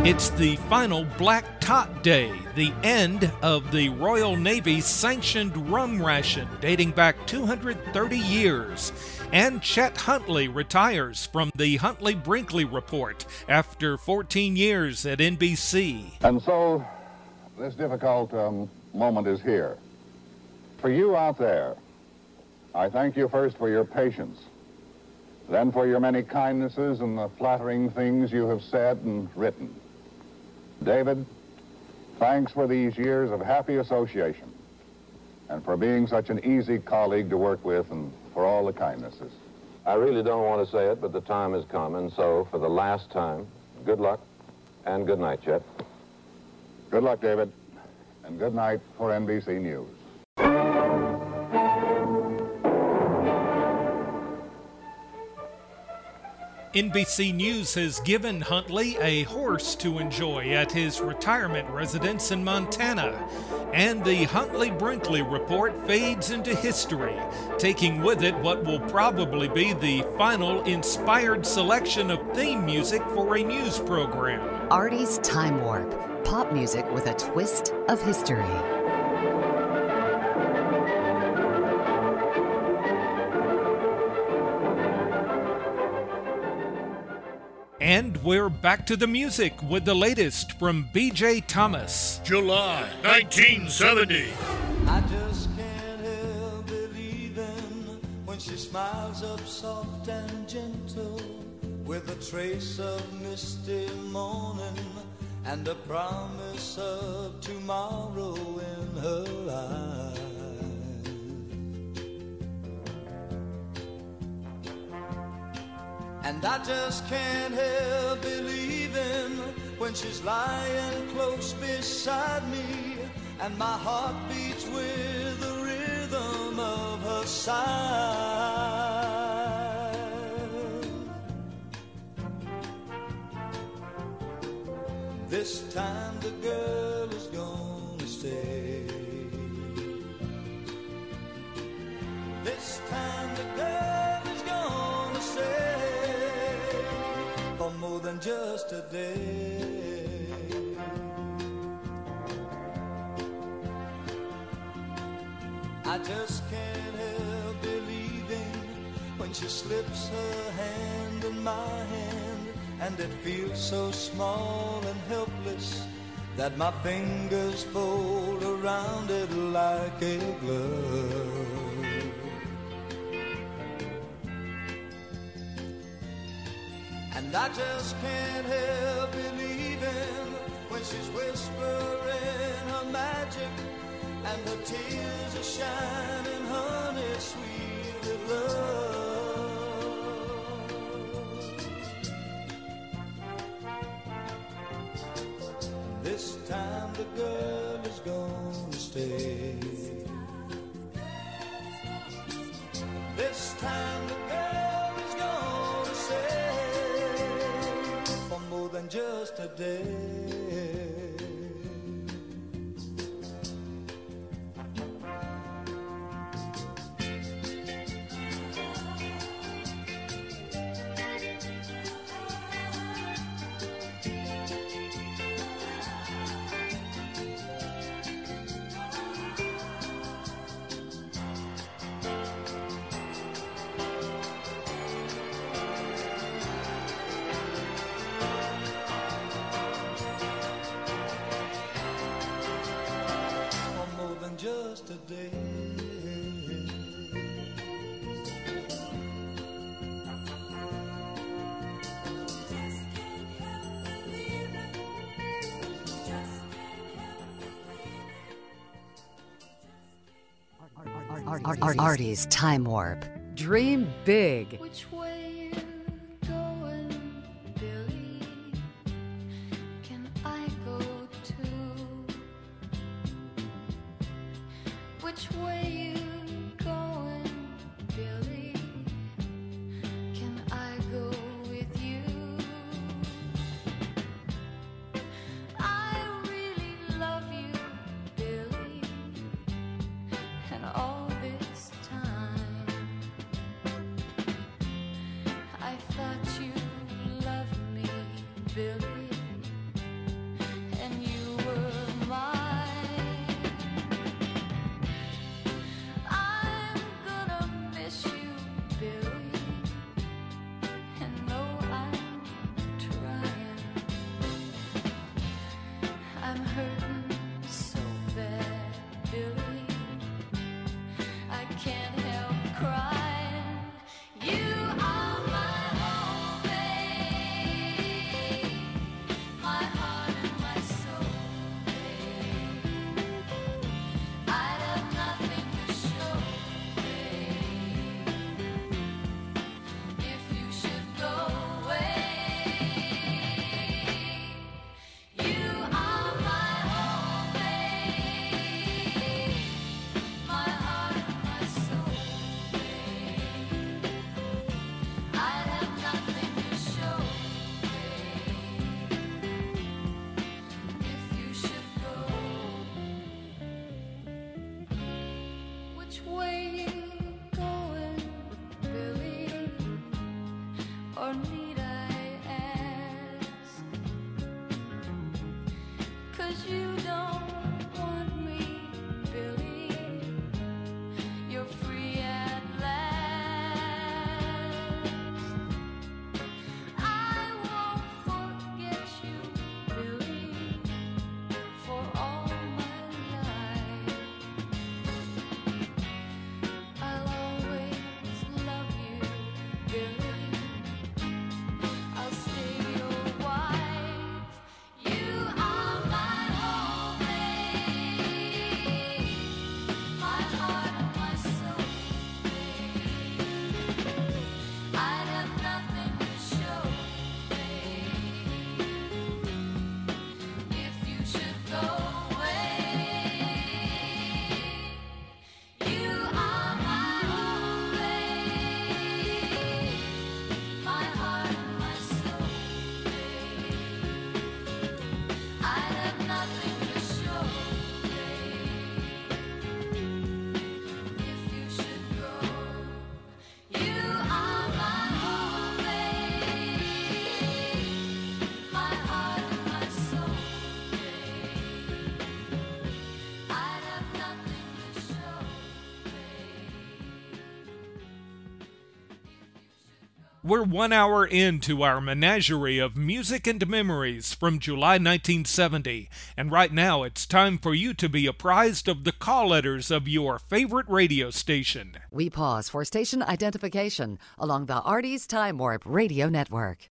It's the final Black Tot Day, the end of the Royal Navy's sanctioned rum ration dating back 230 years. And Chet Huntley retires from the Huntley-Brinkley Report after 14 years at NBC. And so, this difficult moment is here. For you out there, I thank you first for your patience, then for your many kindnesses and the flattering things you have said and written. David, thanks for these years of happy association and for being such an easy colleague to work with and for all the kindnesses. I really don't want to say it, but the time has come, and so for the last time, good luck and good night, Chet. Good luck, David, and good night for NBC News. NBC News has given Huntley a horse to enjoy at his retirement residence in Montana, and the Huntley-Brinkley Report fades into history, taking with it what will probably be the final inspired selection of theme music for a news program. Artie's Time Warp, pop music with a twist of history. And we're back to the music with the latest from B.J. Thomas. July 1970. I just can't help believing when she smiles up soft and gentle with a trace of misty morning and a promise of tomorrow in her eyes. And I just can't help believing when she's lying close beside me and my heart beats with the rhythm of her sigh. This time the girl is gonna stay. This time the girl is gonna stay for more than just a day. I just can't help believing when she slips her hand in my hand and it feels so small and helpless that my fingers fold around it like a glove. And I just can't help believing when she's whispering her magic and her tears are shining honey sweet with love. This time the girl is gonna stay. This time the girl is gonna stay for more than just a day. Just a day. Artie's Time Warp. Dream big. Which way you going, Billy? Can I go too? Which way you going, Billy? Can I go with you? I really love you, Billy, and all this time I thought you loved me, Billy, or need I ask? 'Cause you don't want me, Billy. You're free at last. I won't forget you, Billy, for all my life. I'll always love you, Billy. I'll stay your wife. You are my whole babe, my heart and my soul, babe. I'd have nothing to show, babe, if you should go away. You are my whole babe, my heart and my soul, babe. I'd have nothing to show, babe, if you should go. You are my whole babe, my heart and my soul, babe. I'd have nothing to show, We're 1 hour into our menagerie of music and memories from July 1970, and right now it's time for you to be apprised of the call letters of your favorite radio station. We pause for station identification along the Artie's Time Warp Radio Network.